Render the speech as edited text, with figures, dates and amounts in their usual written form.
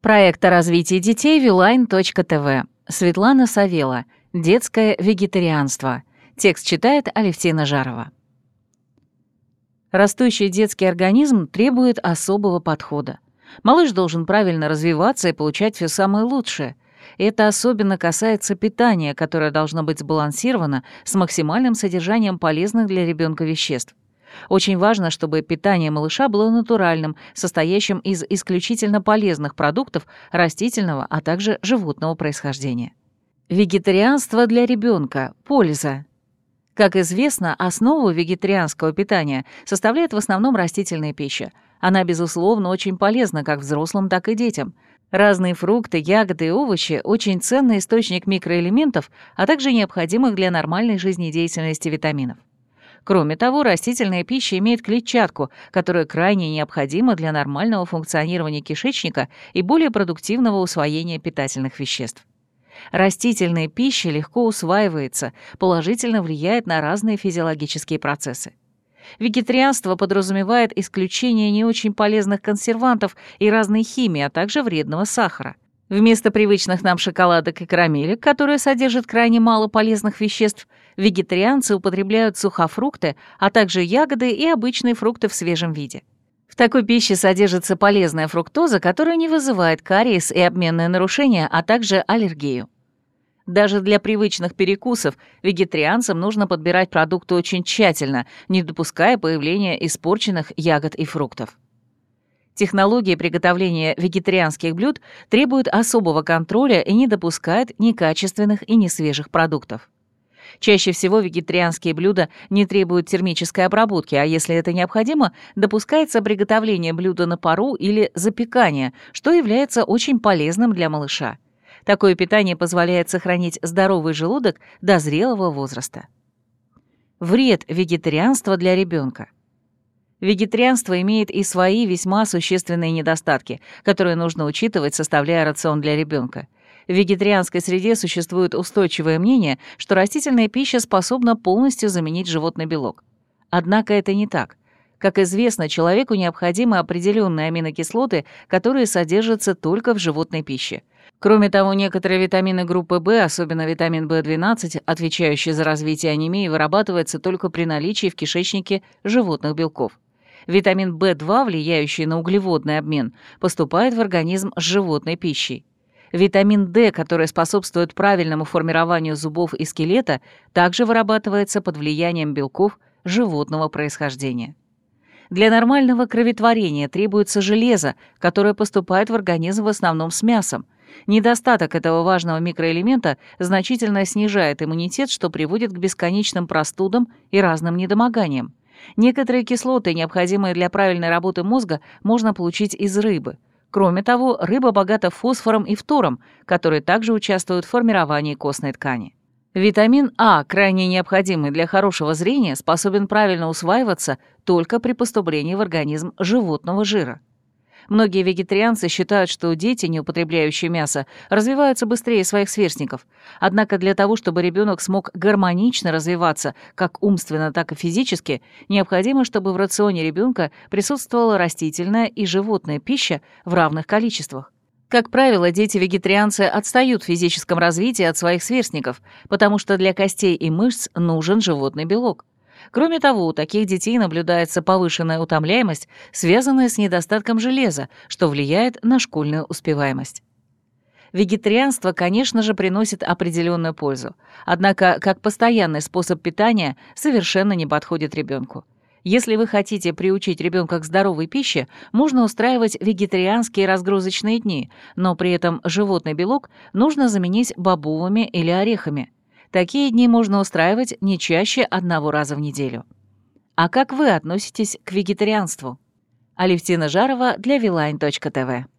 Проект о развитии детей Viline.tv. Светлана Савела. Детское вегетарианство. Текст читает Алевтина Жарова. Растущий детский организм требует особого подхода. Малыш должен правильно развиваться и получать все самое лучшее. Это особенно касается питания, которое должно быть сбалансировано с максимальным содержанием полезных для ребенка веществ. Очень важно, чтобы питание малыша было натуральным, состоящим из исключительно полезных продуктов растительного, а также животного происхождения. Вегетарианство для ребенка. Польза. Как известно, основу вегетарианского питания составляет в основном растительная пища. Она, безусловно, очень полезна как взрослым, так и детям. Разные фрукты, ягоды и овощи – очень ценный источник микроэлементов, а также необходимых для нормальной жизнедеятельности витаминов. Кроме того, растительная пища имеет клетчатку, которая крайне необходима для нормального функционирования кишечника и более продуктивного усвоения питательных веществ. Растительная пища легко усваивается, положительно влияет на разные физиологические процессы. Вегетарианство подразумевает исключение не очень полезных консервантов и разной химии, а также вредного сахара. Вместо привычных нам шоколадок и карамелек, которые содержат крайне мало полезных веществ, вегетарианцы употребляют сухофрукты, а также ягоды и обычные фрукты в свежем виде. В такой пище содержится полезная фруктоза, которая не вызывает кариес и обменные нарушения, а также аллергию. Даже для привычных перекусов вегетарианцам нужно подбирать продукты очень тщательно, не допуская появления испорченных ягод и фруктов. Технология приготовления вегетарианских блюд требует особого контроля и не допускает некачественных и несвежих продуктов. Чаще всего вегетарианские блюда не требуют термической обработки, а если это необходимо, допускается приготовление блюда на пару или запекание, что является очень полезным для малыша. Такое питание позволяет сохранить здоровый желудок до зрелого возраста. Вред вегетарианства для ребенка. Вегетарианство имеет и свои весьма существенные недостатки, которые нужно учитывать, составляя рацион для ребенка. В вегетарианской среде существует устойчивое мнение, что растительная пища способна полностью заменить животный белок. Однако это не так. Как известно, человеку необходимы определенные аминокислоты, которые содержатся только в животной пище. Кроме того, некоторые витамины группы В, особенно витамин В12, отвечающий за развитие анемии, вырабатывается только при наличии в кишечнике животных белков. Витамин В2, влияющий на углеводный обмен, поступает в организм с животной пищей. Витамин D, который способствует правильному формированию зубов и скелета, также вырабатывается под влиянием белков животного происхождения. Для нормального кроветворения требуется железо, которое поступает в организм в основном с мясом. Недостаток этого важного микроэлемента значительно снижает иммунитет, что приводит к бесконечным простудам и разным недомоганиям. Некоторые кислоты, необходимые для правильной работы мозга, можно получить из рыбы. Кроме того, рыба богата фосфором и фтором, которые также участвуют в формировании костной ткани. Витамин А, крайне необходимый для хорошего зрения, способен правильно усваиваться только при поступлении в организм животного жира. Многие вегетарианцы считают, что дети, не употребляющие мясо, развиваются быстрее своих сверстников. Однако для того, чтобы ребенок смог гармонично развиваться как умственно, так и физически, необходимо, чтобы в рационе ребенка присутствовала растительная и животная пища в равных количествах. Как правило, дети-вегетарианцы отстают в физическом развитии от своих сверстников, потому что для костей и мышц нужен животный белок. Кроме того, у таких детей наблюдается повышенная утомляемость, связанная с недостатком железа, что влияет на школьную успеваемость. Вегетарианство, конечно же, приносит определенную пользу, однако как постоянный способ питания совершенно не подходит ребенку. Если вы хотите приучить ребенка к здоровой пище, можно устраивать вегетарианские разгрузочные дни, но при этом животный белок нужно заменить бобовыми или орехами. Такие дни можно устраивать не чаще 1 раза в неделю. А как вы относитесь к вегетарианству? Алевтина Жарова для Viline.tv.